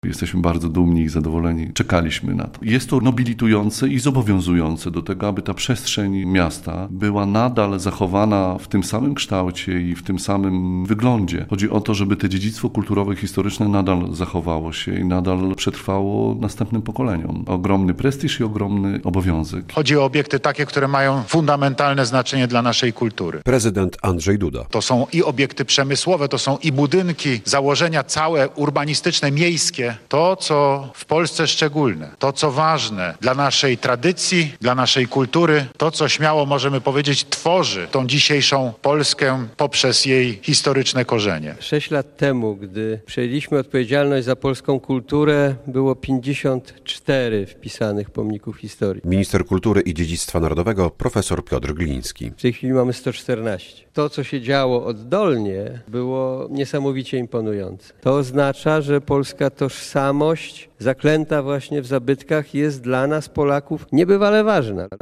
Jesteśmy bardzo dumni i zadowoleni. Czekaliśmy na to. Jest to nobilitujące i zobowiązujące do tego, aby ta przestrzeń miasta była nadal zachowana w tym samym kształcie i w tym samym wyglądzie. Chodzi o to, żeby to dziedzictwo kulturowe i historyczne nadal zachowało się i nadal przetrwało następnym pokoleniom. Ogromny prestiż i ogromny obowiązek. Chodzi o obiekty takie, które mają fundamentalne znaczenie dla naszej kultury. Prezydent Andrzej Duda. To są i obiekty przemysłowe, to są i budynki, założenia całe urbanistyczne, miejskie. To, co w Polsce szczególne, to, co ważne dla naszej tradycji, dla naszej kultury, to, co śmiało możemy powiedzieć, tworzy tą dzisiejszą Polskę poprzez jej historyczne korzenie. 6 lat temu, gdy przejęliśmy odpowiedzialność za polską kulturę, było 54 wpisanych pomników historii. Minister kultury i dziedzictwa narodowego profesor Piotr Gliński. W tej chwili mamy 114. To, co się działo oddolnie, było niesamowicie imponujące. To oznacza, że polska tożsamość, zaklęta właśnie w zabytkach, jest dla nas, Polaków, niebywale ważna.